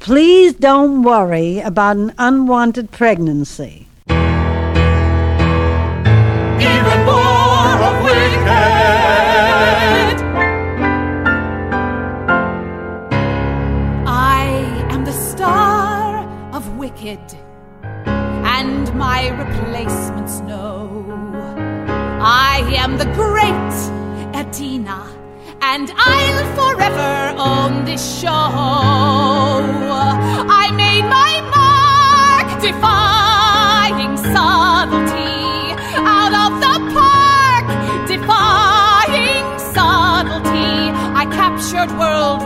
Please don't worry about an unwanted pregnancy. Even more of Wicked. I am the star of Wicked, and my replacements know. I am the great Edina, and I'll forever own this show. I made my mark, defying subtlety, out of the park, defying subtlety. I captured world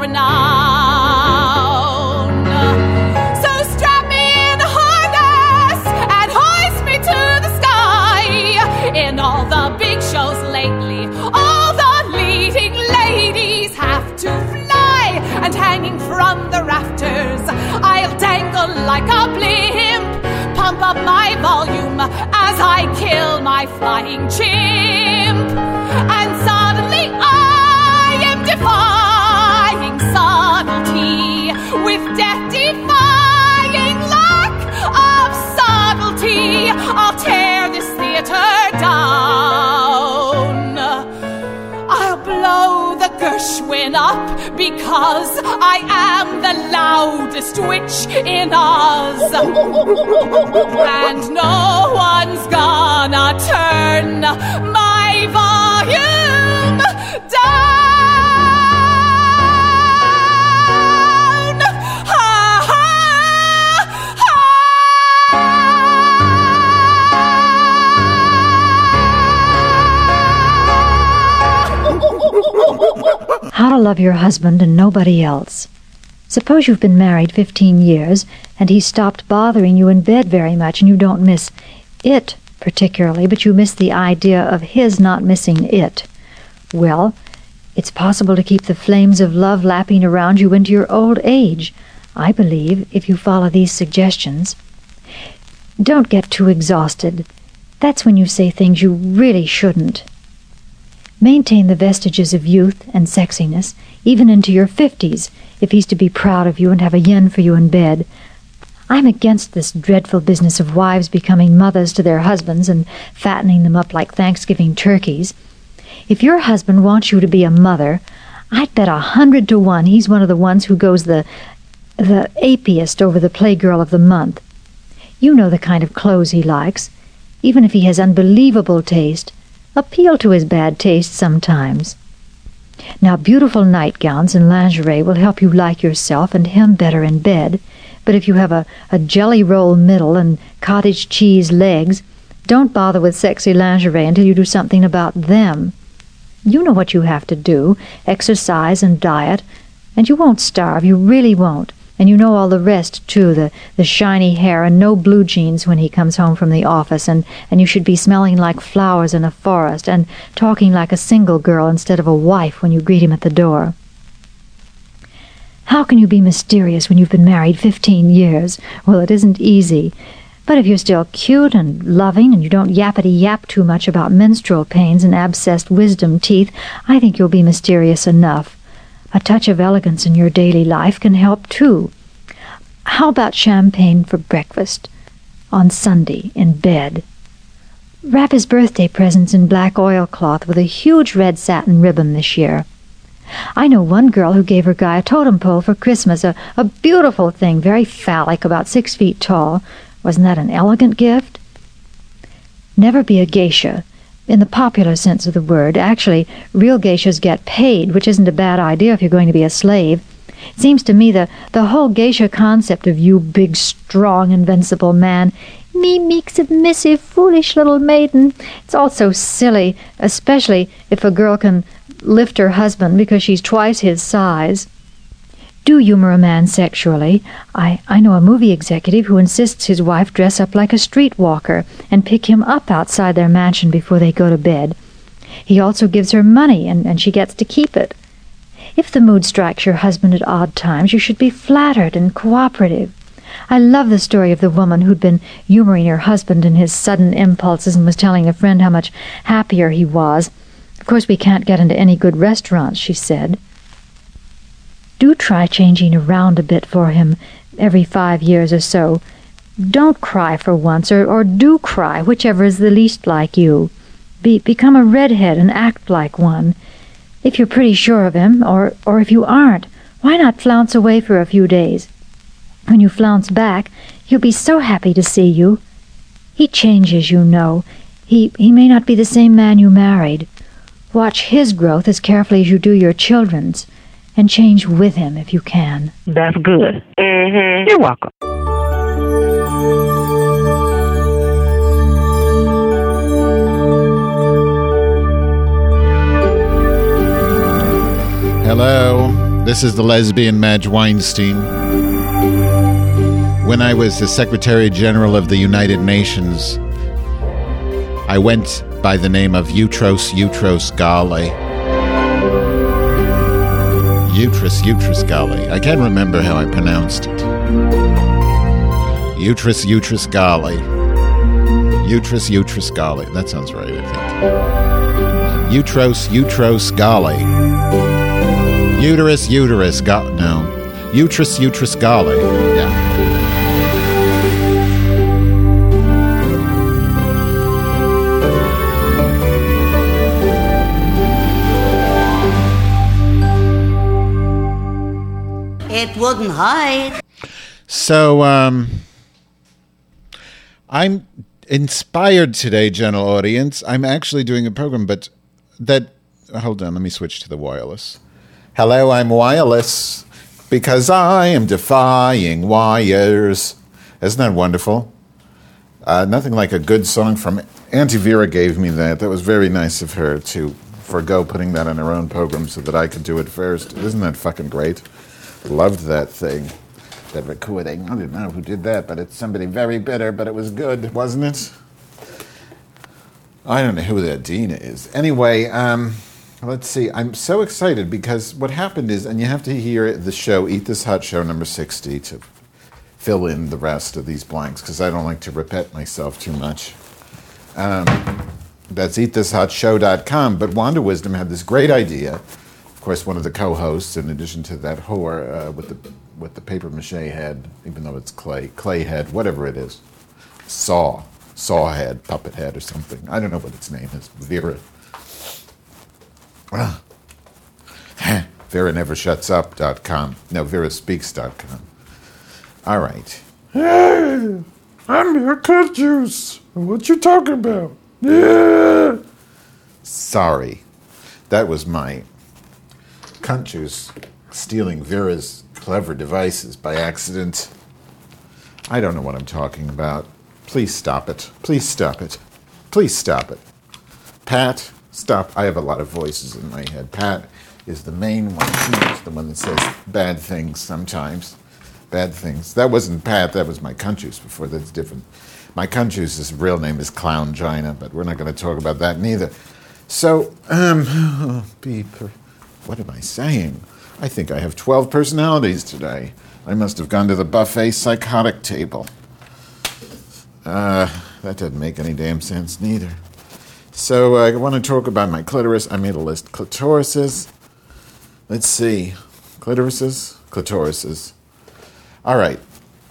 renown. So strap me in a harness and hoist me to the sky. In all the big shows lately, all the leading ladies have to fly, and hanging from the rafters, I'll dangle like a blimp, pump up my volume as I kill my flying chimp. And suddenly I am defying subtlety, with death-defying lack of subtlety. I'll tear this theater down. I'll blow the Gershwin up, because I am the loudest witch in Oz. And no one's gonna turn my volume down. Ha, ha, ha. How to love your husband and nobody else. Suppose you've been married 15 years, and he's stopped bothering you in bed very much, and you don't miss it particularly, but you miss the idea of his not missing it. Well, it's possible to keep the flames of love lapping around you into your old age, I believe, if you follow these suggestions. Don't get too exhausted. That's when you say things you really shouldn't. Maintain the vestiges of youth and sexiness, even into your 50s, if he's to be proud of you and have a yen for you in bed. I'm against this dreadful business of wives becoming mothers to their husbands and fattening them up like Thanksgiving turkeys. If your husband wants you to be a mother, I'd bet 100 to 1 he's one of the ones who goes the apiest over the Playgirl of the Month. You know the kind of clothes he likes. Even if he has unbelievable taste, appeal to his bad taste sometimes. Now, beautiful nightgowns and lingerie will help you like yourself and him better in bed, but if you have a jelly roll middle and cottage cheese legs, don't bother with sexy lingerie until you do something about them. You know what you have to do, exercise and diet, and you won't starve, you really won't. And you know all the rest, too, the shiny hair and no blue jeans when he comes home from the office, and you should be smelling like flowers in a forest and talking like a single girl instead of a wife when you greet him at the door. How can you be mysterious when you've been married 15 years? Well, it isn't easy. But if you're still cute and loving and you don't yappity-yap too much about menstrual pains and abscessed wisdom teeth, I think you'll be mysterious enough. A touch of elegance in your daily life can help, too. How about champagne for breakfast on Sunday in bed? Wrap his birthday presents in black oilcloth with a huge red satin ribbon this year. I know one girl who gave her guy a totem pole for Christmas, a beautiful thing, very phallic, about 6 feet tall. Wasn't that an elegant gift? Never be a geisha. In the popular sense of the word. Actually, real geishas get paid, which isn't a bad idea if you're going to be a slave. It seems to me the whole geisha concept of you big, strong, invincible man, me meek, submissive, foolish little maiden, it's all so silly, especially if a girl can lift her husband because she's twice his size. Do humor a man sexually. I know a movie executive who insists his wife dress up like a streetwalker and pick him up outside their mansion before they go to bed. He also gives her money, and she gets to keep it. If the mood strikes your husband at odd times, you should be flattered and cooperative. I love the story of the woman who'd been humoring her husband in his sudden impulses and was telling a friend how much happier he was. Of course, we can't get into any good restaurants, she said. Do try changing around a bit for him. every 5 years or so. Don't cry for once, or do cry, whichever is the least like you. Become a redhead and act like one. If you're pretty sure of him, or if you aren't, why not flounce away for a few days? When you flounce back, he'll be so happy to see you. He changes, you know. He may not be the same man you married. Watch his growth as carefully as you do your children's, and change with him if you can. That's good. Mm-hmm. You're welcome. Hello, this is the lesbian Madge Weinstein. When I was the Secretary General of the United Nations, I went by the name of Utros Gale. Utros Gale. I can't remember how I pronounced it. Utros Gale. Utros Gale. That sounds right, I think. Utros Gale. Uterus Gale. No. Utros Gale. Yeah. It wouldn't hide. So, I'm inspired today, general audience. I'm actually doing a program, but hold on, let me switch to the wireless. Hello, I'm wireless, because I am defying wires. Isn't that wonderful? Nothing like a good song from Auntie Vera gave me that. That was very nice of her to forego putting that on her own program so that I could do it first. Isn't that fucking great? Loved that thing, that recording. I don't know who did that, but it's somebody very bitter, but it was good, wasn't it? I don't know who that Dina is. Anyway, let's see. I'm so excited because what happened is, and you have to hear the show, Eat This Hot Show number 60, to fill in the rest of these blanks, because I don't like to repeat myself too much. That's eatthishotshow.com. But Wanda Wisdom had this great idea. Of course, one of the co-hosts, in addition to that whore with the paper mache head, even though it's clay head, whatever it is, saw head, puppet head, or something. I don't know what its name is. Vera. VeraNeverShutsUp.com. No, VeraSpeaks.com. All right. Hey, I'm your cut juice. What you talking about? Yeah. Sorry. That was my cunt juice stealing Vera's clever devices by accident. I don't know what I'm talking about. Please stop it. Please stop it. Please stop it. Pat, stop. I have a lot of voices in my head. Pat is the main one. She's the one that says bad things sometimes. Bad things. That wasn't Pat. That was my cunt juice before. That's different. My cunt juice's real name is Clown Gina, but we're not going to talk about that neither. So, what am I saying? I think I have 12 personalities today. I must have gone to the buffet psychotic table. That doesn't make any damn sense neither. So I want to talk about my clitoris. I made a list. Clitorises. Let's see. Clitorises. All right.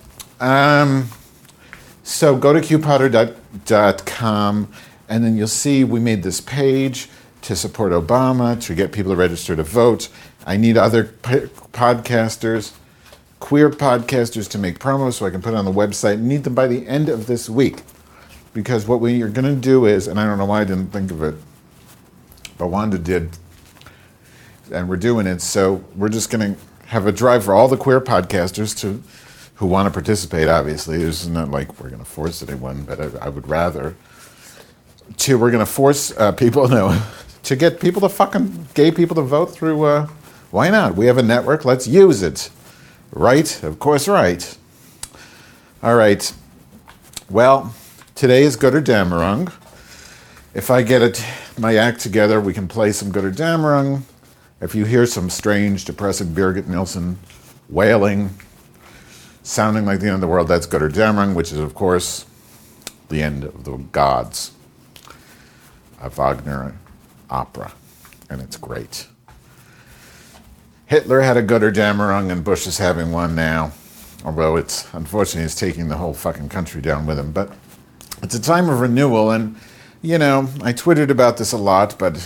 So go to qpotter.com, and then you'll see we made this page to support Obama, to get people to register to vote. I need other podcasters, queer podcasters, to make promos so I can put it on the website. I need them by the end of this week. Because what we are going to do is, and I don't know why I didn't think of it, but Wanda did, and we're doing it, so we're just going to have a drive for all the queer podcasters who want to participate, obviously. It's not like we're going to force anyone, but I would rather. We're going to force people, to get people gay people to vote through, why not? We have a network, let's use it. Right? Of course, right. All right. Well, today is Götterdämmerung. If I get my act together, we can play some Götterdämmerung. If you hear some strange, depressing Birgit Nilsson wailing, sounding like the end of the world, that's Götterdämmerung, which is, of course, the end of the gods. A Wagner opera, and it's great. Hitler had a Götterdämmerung, and Bush is having one now. Although unfortunately it's taking the whole fucking country down with him. But it's a time of renewal, and, I twittered about this a lot, but,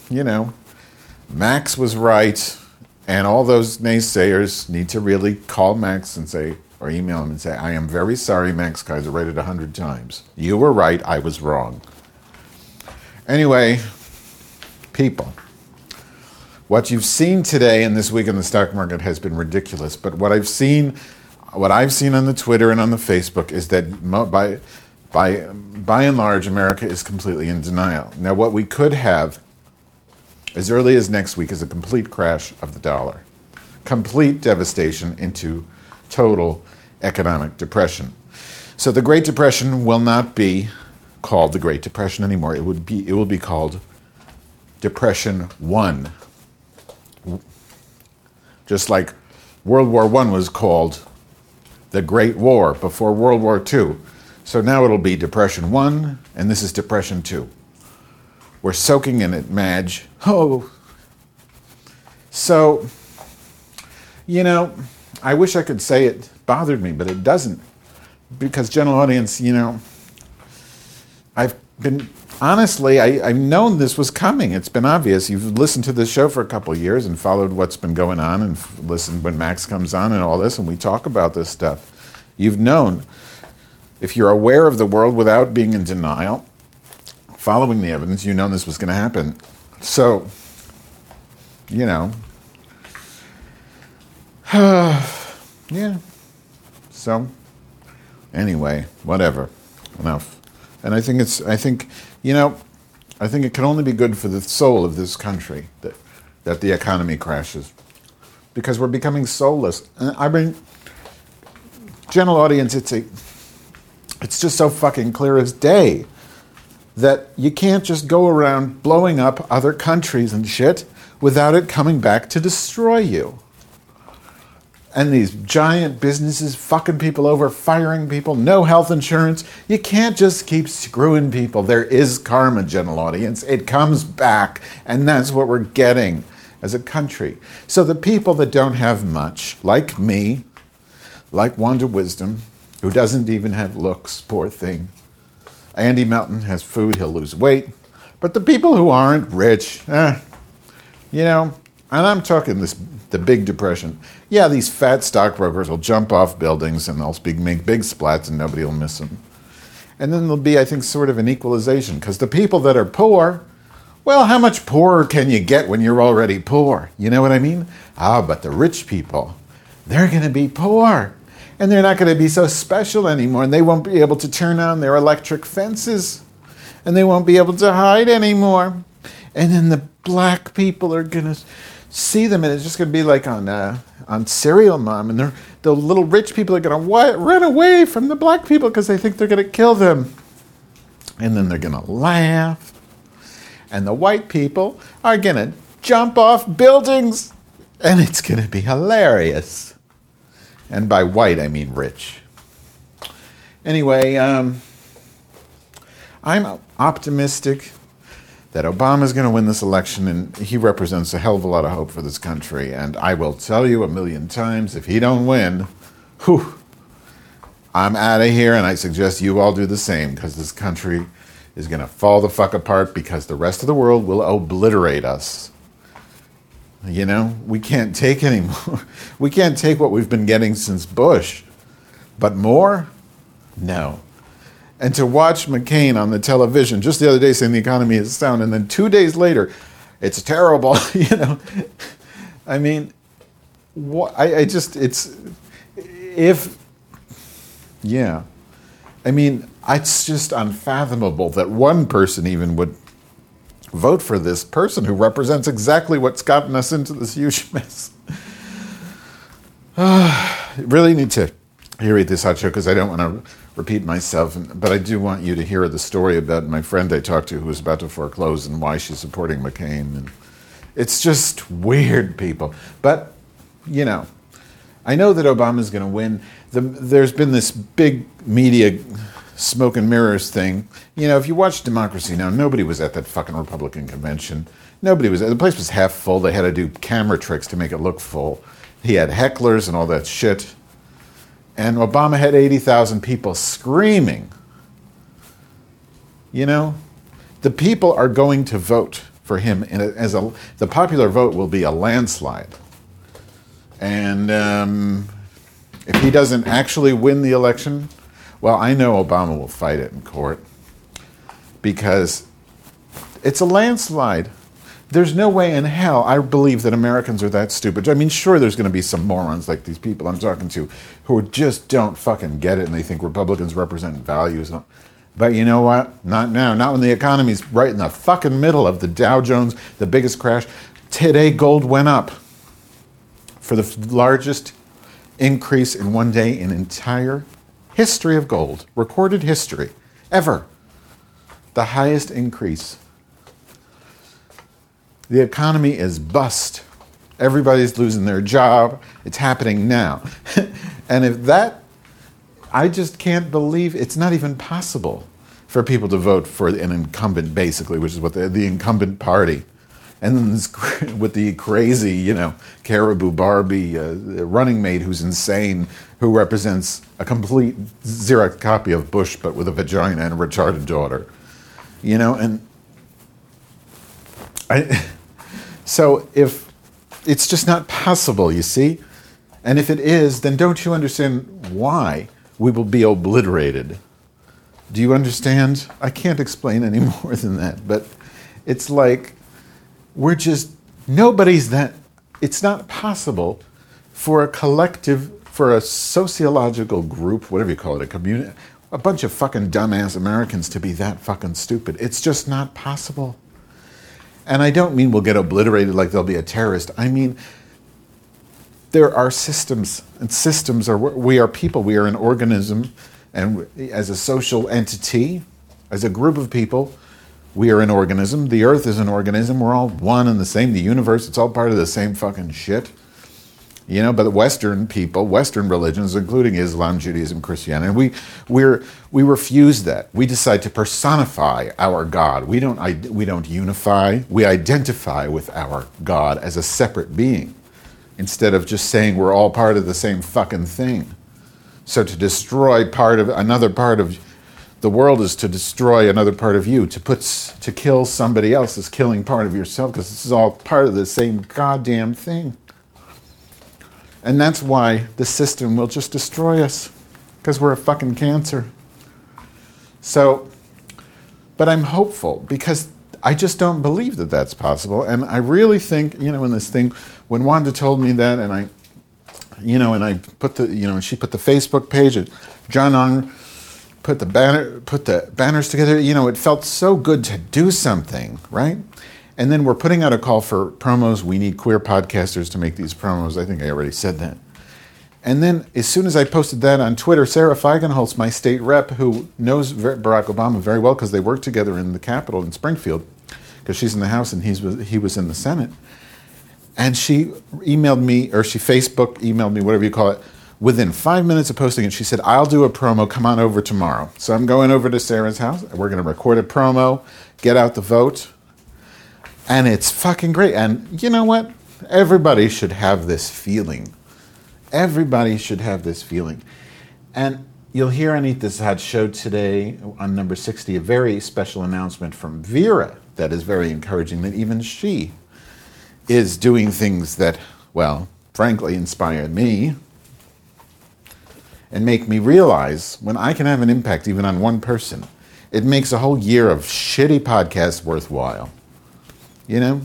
Max was right, and all those naysayers need to really call Max and say, or email him and say, I am very sorry, Max Kaiser, write it 100 times. You were right, I was wrong. Anyway, people, what you've seen today and this week in the stock market has been ridiculous, but what I've seen on the Twitter and on the Facebook is that by and large, America is completely in denial. Now, what we could have as early as next week is a complete crash of the dollar, complete devastation into total economic depression. So the Great Depression will not be called the Great Depression anymore. It will be called Depression 1. Just like World War I was called the Great War before World War II. So now it'll be Depression 1, and this is Depression 2. We're soaking in it, Madge. Oh. So, I wish I could say it bothered me, but it doesn't. Because, general audience, I've been, honestly, I've known this was coming. It's been obvious. You've listened to this show for a couple of years and followed what's been going on and listened when Max comes on and all this, and we talk about this stuff. You've known. If you're aware of the world without being in denial, following the evidence, you know this was going to happen. So, yeah. So, anyway, whatever. Enough. And I think it can only be good for the soul of this country that the economy crashes. Because we're becoming soulless. I mean, general audience, it's just so fucking clear as day that you can't just go around blowing up other countries and shit without it coming back to destroy you. And these giant businesses fucking people over, firing people, no health insurance. You can't just keep screwing people. There is karma, general audience. It comes back, and that's what we're getting as a country. So the people that don't have much, like me, like Wanda Wisdom, who doesn't even have looks, poor thing. Andy Melton has food, he'll lose weight. But the people who aren't rich, and I'm talking the Big Depression. Yeah, these fat stockbrokers will jump off buildings and they'll make big splats and nobody will miss them. And then there'll be, I think, sort of an equalization. Because the people that are poor, well, how much poorer can you get when you're already poor? You know what I mean? But the rich people, they're going to be poor. And they're not going to be so special anymore. And they won't be able to turn on their electric fences. And they won't be able to hide anymore. And then the black people are going to see them, and it's just going to be like on Serial Mom, and the little rich people are going to run away from the black people because they think they're going to kill them. And then they're going to laugh. And the white people are going to jump off buildings, and it's going to be hilarious. And by white, I mean rich. Anyway, I'm optimistic that Obama's going to win this election, and he represents a hell of a lot of hope for this country. And I will tell you 1,000,000 times, if he don't win, I'm out of here, and I suggest you all do the same, because this country is going to fall the fuck apart because the rest of the world will obliterate us. We can't take anymore. We can't take what we've been getting since Bush. But more? No. And to watch McCain on the television just the other day saying the economy is sound, and then 2 days later, it's terrible, I mean, it's just unfathomable that one person even would vote for this person who represents exactly what's gotten us into this huge mess. Really need to read this hot show because I don't want to repeat myself, but I do want you to hear the story about my friend I talked to who was about to foreclose and why she's supporting McCain. And it's just weird, people. But, I know that Obama's going to win. There's been this big media smoke and mirrors thing. If you watch Democracy Now!, nobody was at that fucking Republican convention. Nobody was. The place was half full. They had to do camera tricks to make it look full. He had hecklers and all that shit. And Obama had 80,000 people screaming. You know, the people are going to vote for him the popular vote will be a landslide. And if he doesn't actually win the election, well, I know Obama will fight it in court because it's a landslide. There's no way in hell I believe that Americans are that stupid. I mean, sure, there's going to be some morons like these people I'm talking to who just don't fucking get it and they think Republicans represent values. But you know what? Not now. Not when the economy's right in the fucking middle of the Dow Jones, the biggest crash. Today, gold went up for the largest increase in one day in entire history of gold, recorded history, ever. The highest increase. The economy is bust. Everybody's losing their job. It's happening now. And if that, I just can't believe it's not even possible for people to vote for an incumbent, basically, which is what the incumbent party. And then this, with the crazy, you know, Caribou Barbie running mate who's insane, who represents a complete Xerox copy of Bush, but with a vagina and a retarded daughter. You know, and so if it's just not possible, you see? And if it is, then don't you understand why we will be obliterated? Do you understand? I can't explain any more than that, but it's like we're just, nobody's that, it's not possible for a collective, for a sociological group, whatever you call it, a community, a bunch of fucking dumbass Americans to be that fucking stupid. It's just not possible. And I don't mean we'll get obliterated like there'll be a terrorist. I mean, there are systems, and systems are, we are people, we are an organism, and as a social entity, as a group of people, we are an organism. The earth is an organism. We're all one and the same. The universe, it's all part of the same fucking shit. You know, but the Western people, Western religions, including Islam, Judaism, Christianity, we refuse that. We decide to personify our God. We don't unify. We identify with our God as a separate being, instead of just saying we're all part of the same fucking thing. So to destroy another part of the world is to destroy another part of you. To kill somebody else is killing part of yourself, because this is all part of the same goddamn thing. And that's why the system will just destroy us, because we're a fucking cancer. So, but I'm hopeful, because I just don't believe that that's possible. And I really think, you know, in this thing, when Wanda told me that, and I put and she put the Facebook page, and John Ong put the banners together, you know, it felt so good to do something, right? And then we're putting out a call for promos. We need queer podcasters to make these promos. I think I already said that. And then as soon as I posted that on Twitter, Sarah Feigenholtz, my state rep, who knows Barack Obama very well because they worked together in the Capitol in Springfield, because she's in the House and he was in the Senate. And she emailed me, or she Facebook emailed me, whatever you call it, within 5 minutes of posting it. She said, I'll do a promo, come on over tomorrow. So I'm going over to Sarah's house. We're going to record a promo, get out the vote. And it's fucking great. And you know what? Everybody should have this feeling. Everybody should have this feeling. And you'll hear on Eat This Hot show today on number 60, a very special announcement from Vera that is very encouraging, that even she is doing things that, well, frankly, inspired me and make me realize when I can have an impact even on one person, it makes a whole year of shitty podcasts worthwhile. You know?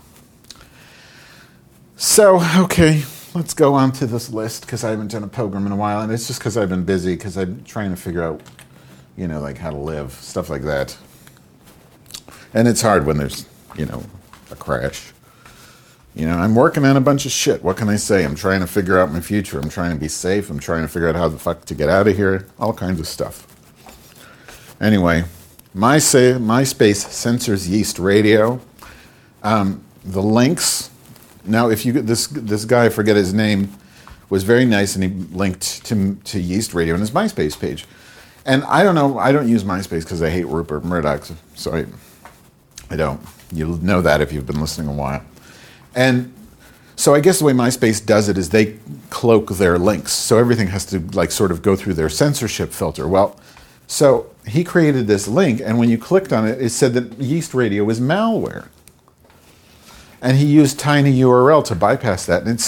So, okay, let's go on to this list, because I haven't done a program in a while, and it's just because I've been busy, because I'm trying to figure out, you know, like how to live, stuff like that. And it's hard when there's, you know, a crash. You know, I'm working on a bunch of shit. What can I say? I'm trying to figure out my future. I'm trying to be safe. I'm trying to figure out how the fuck to get out of here. All kinds of stuff. Anyway, MySpace censors Yeast Radio. The links. Now, if you this guy, I forget his name, was very nice, and he linked to Yeast Radio on his MySpace page. And I don't know. I don't use MySpace because I hate Rupert Murdoch. So I don't. You'll know that if you've been listening a while. And So I guess the way MySpace does it is they cloak their links. So everything has to like sort of go through their censorship filter. Well, so he created this link, and when you clicked on it, it said that Yeast Radio was malware. And he used tinyURL to bypass that, and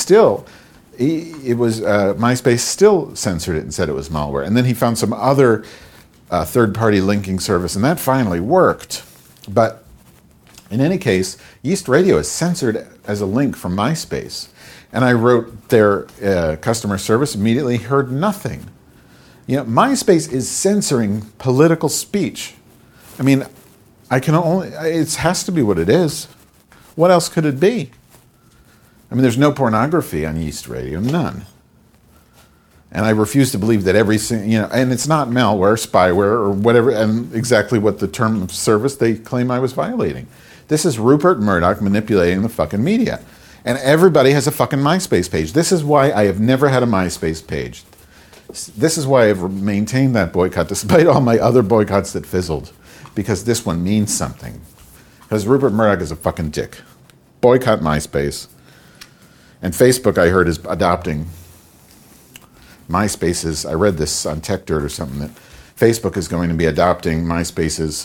MySpace still censored it and said it was malware. And then he found some other third-party linking service, and that finally worked. But in any case, Yeast Radio is censored as a link from MySpace. And I wrote their customer service, immediately heard nothing. MySpace is censoring political speech. I mean, it has to be what it is. What else could it be? I mean, there's no pornography on Yeast Radio, none. And I refuse to believe that and it's not malware, spyware, or whatever, and exactly what the term of service they claim I was violating. This is Rupert Murdoch manipulating the fucking media. And everybody has a fucking MySpace page. This is why I have never had a MySpace page. This is why I've maintained that boycott, despite all my other boycotts that fizzled. Because this one means something. Because Rupert Murdoch is a fucking dick. Boycott MySpace. And Facebook, I heard, is adopting MySpace's, I read this on Tech Dirt or something, that Facebook is going to be adopting MySpace's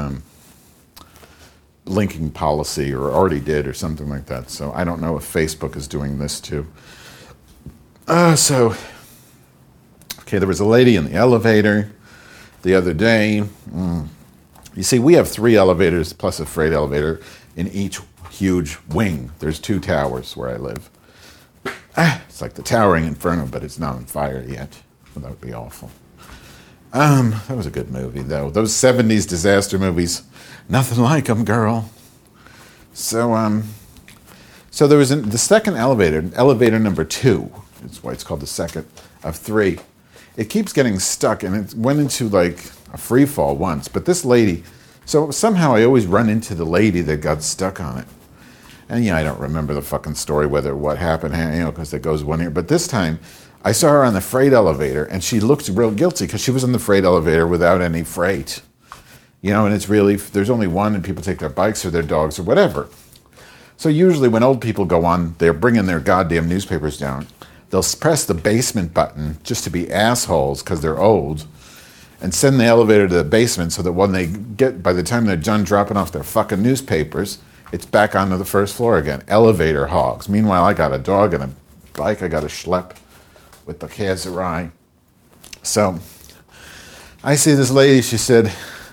linking policy, or already did, or something like that. So I don't know if Facebook is doing this too. Okay, there was a lady in the elevator the other day. You see, we have 3 elevators plus a freight elevator in each huge wing. There's 2 towers where I live. It's like the Towering Inferno, but it's not on fire yet. Well, that would be awful. That was a good movie, though. Those 70s disaster movies, nothing like them, girl. So there was the second elevator number 2. That's why it's called the second of 3. It keeps getting stuck, and it went into like a free fall once. But this lady, so somehow I always run into the lady that got stuck on it. And I don't remember the fucking story, what happened, because it goes one ear. But this time, I saw her on the freight elevator, and she looked real guilty because she was on the freight elevator without any freight. And it's really, there's only one, and people take their bikes or their dogs or whatever. So usually when old people go on, they're bringing their goddamn newspapers down. They'll press the basement button just to be assholes because they're old, and send the elevator to the basement so that by the time they're done dropping off their fucking newspapers, it's back onto the first floor again. Elevator hogs. Meanwhile, I got a dog and a bike I got to schlep with the Kazurai. So I see this lady, she said,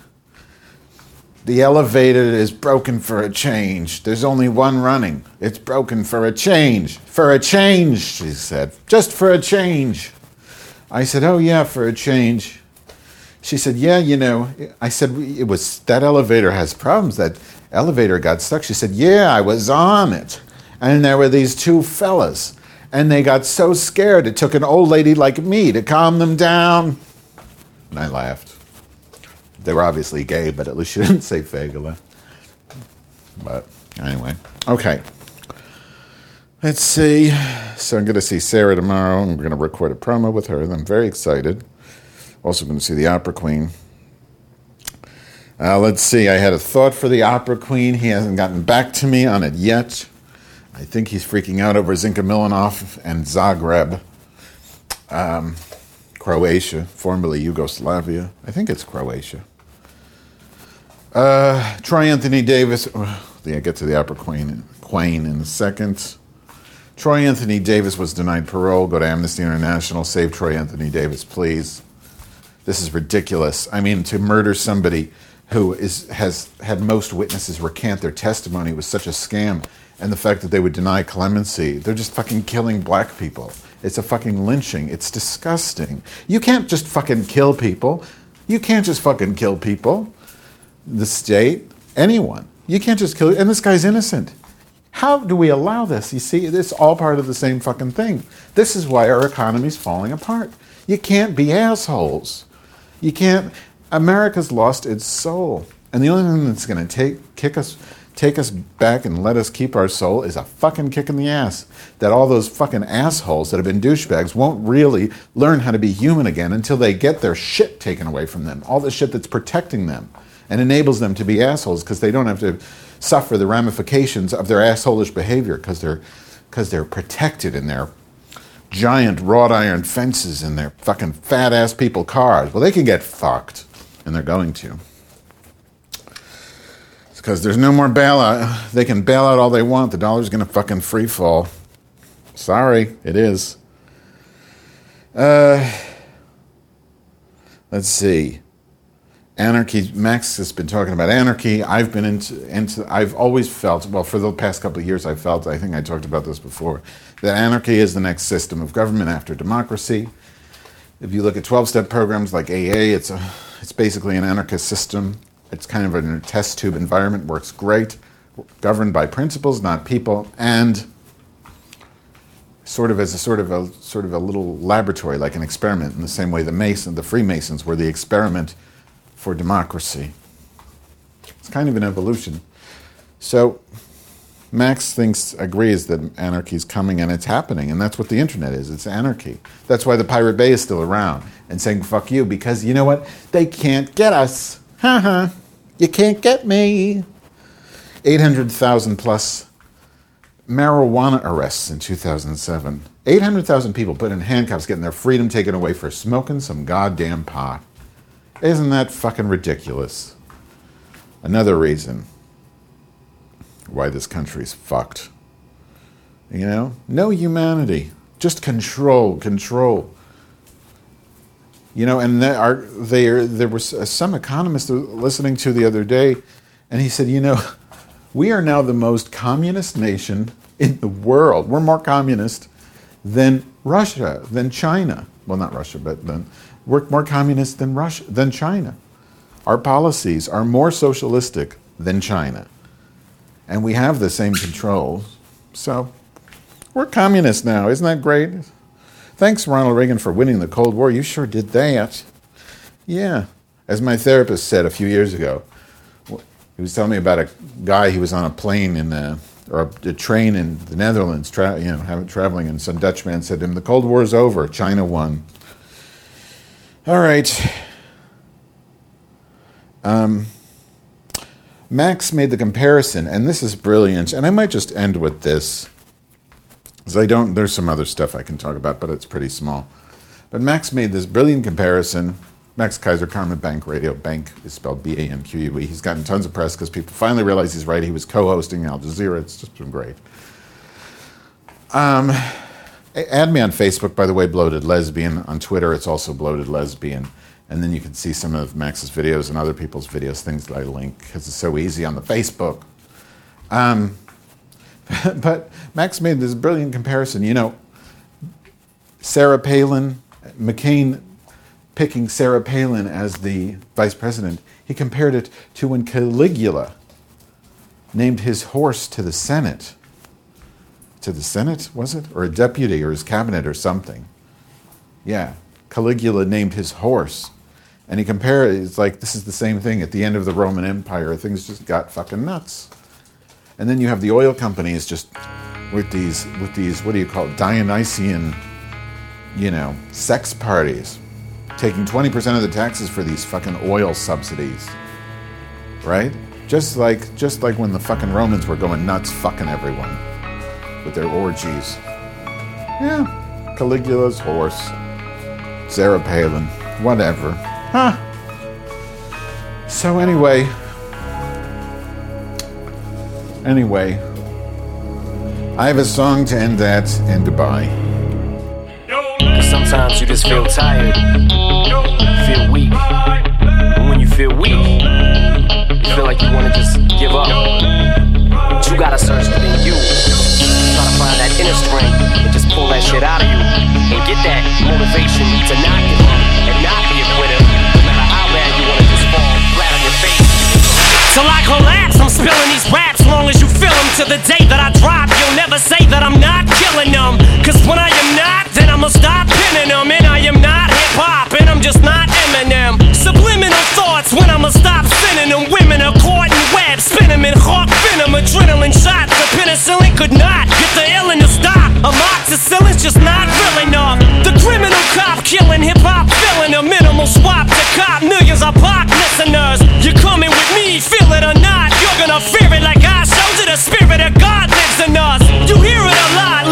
the elevator is broken for a change. There's only one running. It's broken for a change. For a change, she said. Just for a change. I said, oh yeah, for a change. She said, yeah, I said, that elevator has problems. That elevator got stuck. She said, yeah, I was on it. And there were these 2 fellas. And they got so scared, it took an old lady like me to calm them down. And I laughed. They were obviously gay, but at least she didn't say fagula. But anyway, okay. Let's see. So I'm going to see Sarah tomorrow, and we're going to record a promo with her, and I'm very excited. Also going to see the Opera Queen. Let's see. I had a thought for the Opera Queen. He hasn't gotten back to me on it yet. I think he's freaking out over Zinka Milanov and Zagreb, Croatia, formerly Yugoslavia. I think it's Croatia. Troy Anthony Davis. I'll get to the Opera Queen in a second. Troy Anthony Davis was denied parole. Go to Amnesty International. Save Troy Anthony Davis, please. This is ridiculous. I mean, to murder somebody who has had most witnesses recant their testimony was such a scam. And the fact that they would deny clemency, they're just fucking killing black people. It's a fucking lynching. It's disgusting. You can't just fucking kill people. You can't just fucking kill people. The state, anyone. You can't just kill, and this guy's innocent. How do we allow this? You see, it's all part of the same fucking thing. This is why our economy's falling apart. You can't be assholes. You can't. America's lost its soul. And the only thing that's going to take us back and let us keep our soul is a fucking kick in the ass. That all those fucking assholes that have been douchebags won't really learn how to be human again until they get their shit taken away from them. All the shit that's protecting them and enables them to be assholes because they don't have to suffer the ramifications of their assholish behavior because they're because they're protected in their giant wrought iron fences in their fucking fat ass people cars. Well, they can get fucked, and they're going to. It's because there's no more bailout. They can bail out all they want. The dollar's going to fucking free fall. Sorry, it is. Let's see. Anarchy. Max has been talking about anarchy. I've been into. I've always felt, well, for the past couple of years, I think I talked about this before, that anarchy is the next system of government after democracy. If you look at 12-step programs like AA, it's basically an anarchist system. It's kind of a test tube environment, works great, governed by principles, not people, and sort of as a little laboratory, like an experiment, in the same way the Freemasons were the experiment for democracy. It's kind of an evolution. So Max agrees that anarchy is coming, and it's happening, and that's what the internet is. It's anarchy. That's why the Pirate Bay is still around and saying fuck you, because you know what? They can't get us. Ha. You can't get me. 800,000 plus marijuana arrests in 2007. 800,000 people put in handcuffs, getting their freedom taken away for smoking some goddamn pot. Isn't that fucking ridiculous? Another reason why this country's fucked. You know? No humanity. Just control. You know, and there was some economist listening to the other day, and he said, you know, we are now the most communist nation in the world. We're more communist than Russia, than China. Well, not Russia, but then we're more communist than China. Our policies are more socialistic than China. And we have the same controls. So we're communists now. Isn't that great? Thanks, Ronald Reagan, for winning the Cold War. You sure did that. Yeah. As my therapist said a few years ago, he was telling me about a guy. He was on a plane or a train in the Netherlands, traveling, and some Dutch man said to him, "The Cold War is over. China won." All right. Max made the comparison, and this is brilliant. And I might just end with this, because there's some other stuff I can talk about, but it's pretty small. But Max made this brilliant comparison. Max Kaiser, Carmen Bank Radio. Bank is spelled B-A-N-Q-U-E. He's gotten tons of press because people finally realize he's right. He was co-hosting Al Jazeera. It's just been great. Add me on Facebook, by the way, Bloated Lesbian. On Twitter, it's also Bloated Lesbian. And then you can see some of Max's videos and other people's videos, things that I link, because it's so easy on the Facebook. But Max made this brilliant comparison. You know, Sarah Palin, McCain picking Sarah Palin as the vice president, he compared it to when Caligula named his horse to the Senate. To the Senate, was it? Or a deputy, or his cabinet, or something. Yeah, Caligula named his horse. And he compared it, it's like, this is the same thing. At the end of the Roman Empire, things just got fucking nuts. And then you have the oil companies just with these, what do you call it, Dionysian, sex parties, taking 20% of the taxes for these fucking oil subsidies, right? Just like when the fucking Romans were going nuts fucking everyone with their orgies. Yeah, Caligula's horse, Sarah Palin, whatever. Huh. So anyway, I have a song to end that, and goodbye. Cause sometimes you just feel tired, feel weak. And when you feel weak, you feel like you want to just give up. But you gotta search within you. Try to find that inner strength and just pull that shit out of you. And get that motivation to not give up and not be a quitter. No matter how bad you want to just fall flat on your face. Till I collapse, I'm spilling these raps. Long as you feel them, to the day that I drop, you'll never say that I'm not killing them. Cause when I am not, then I'ma stop pinning them. And I am not hip-hop, and I'm just not Eminem. Subliminal thoughts when I'ma stop sending them. Women are caught in webs, spin them in hawk venom. Adrenaline shots, the penicillin could not get the illness to stop. Amoxicillin's just not real enough. The criminal cop killing hip-hop, filling a minimal swap to cop. Millions of pop listeners, you're coming with me, feel it or not. You're gonna fear it like I showed you. The spirit of God lives in us. You hear it a lot.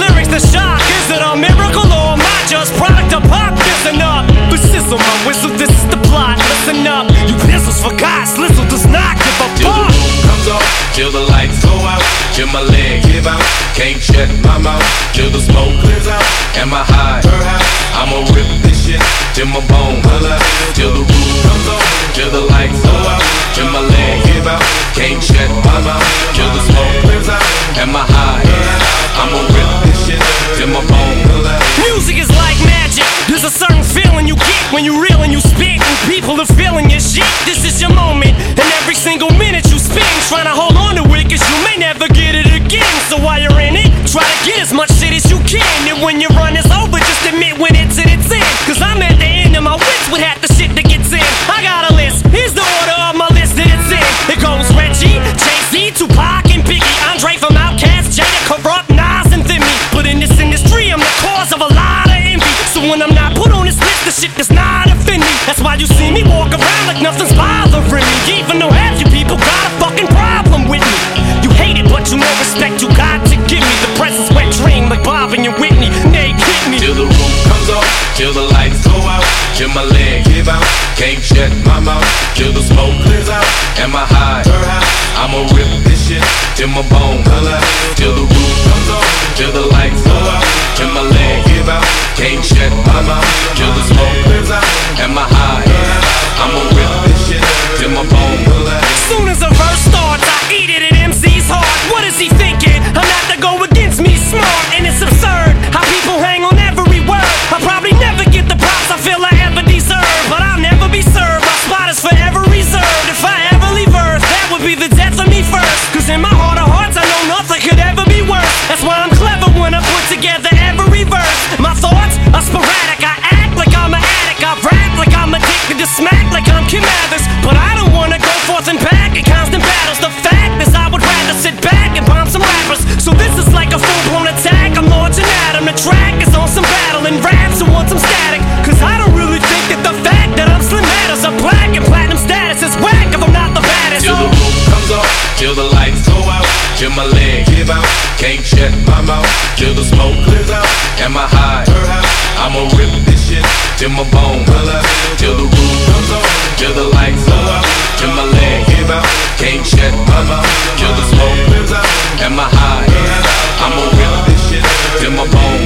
till the smoke clears out. Am I high? I'ma rip this shit till my bones, till the roof comes on, till the lights go out, till my legs give out. Can't shut my mouth till the smoke clears out. Am I high? I'ma rip this shit till my bones. Music is like magic. There's a certain feeling you get when you reel and you spit, and people are feeling your shit. This is your moment, and every single minute you spend trying to hold on to it, cause you may never get it again. So while you're in it, try to get as much shit as you can. And when your run is over, just admit when it's at its end. Cause I'm at the end of my wits with half the shit that gets in. I got a list, here's the order of my list that it's in. It goes Reggie, Jay-Z, Tupac, and Biggie, Andre from Outkast, Jada, Corrupt, Nas, and Thimmy. But in this industry, I'm the cause of a lot of envy. So when I'm not put on this list, the shit does not offend me. That's why you see me walk around like nothing's bothering me. Even though half you people got a fucking problem with me. You hate it, but you know respect you got to give me. The presence wet dream like Bob and your Whitney. They hit me till the roof comes off, till the lights go out, till my legs give out. Can't shut my mouth till the smoke clears out. Am I high? I'ma rip this shit till my bones, till the roof comes off, till the lights go out, till my legs give out. Can't shut my mouth till the smoke clears out. Am I high? I'ma rip this shit till my bones. Soon as a verse starts, I eat it at MC's heart. What is he thinking? I'm not to go against me, smart. And it's absurd how people hang on every word. I'll probably never get the props I feel I ever deserve, but I'll never be served. My spot is forever reserved. If I ever leave Earth, that would be the death of me first. Cause in my heart of hearts, I know nothing could ever be worse. That's why I'm clever when I put together every verse. My thoughts are sporadic. I act like I'm an addict. I rap like I'm addicted to smack like I'm Kim Mathers. But I don't wanna go forth and back in constant battles. The fact is I would rather sit back and bomb some rappers. So this is like a full-blown attack. I'm launching at 'em. The track is on some battle and raps who want some static. Cause I don't really think that the fact that I'm Slim matters. A black and platinum status is whack if I'm not the baddest. Till the roof comes off, till the lights go out, till my legs give out. Can't shut my mouth till the smoke clears out. Am I high? I'ma rip this shit till my bones, till the roof comes off, till the lights go out, till my legs give out. Can't shut my mouth till the smoke clears out. Am I high? I'ma rip this shit till my bones,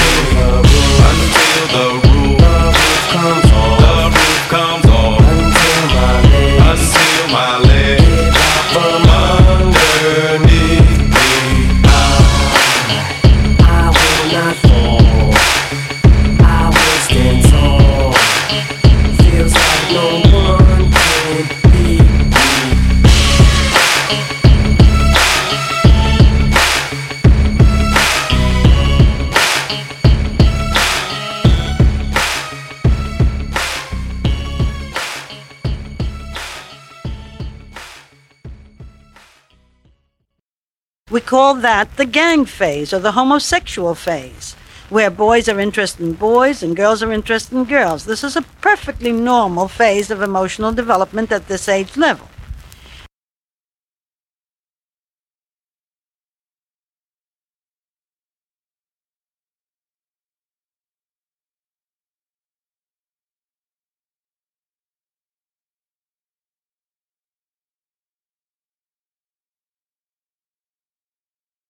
until the roof comes off. The roof comes off until my legs from underneath me. I will not fall. I will stand tall. Feels like no one can beat me. We call that the gang phase or the homosexual phase, where boys are interested in boys and girls are interested in girls. This is a perfectly normal phase of emotional development at this age level.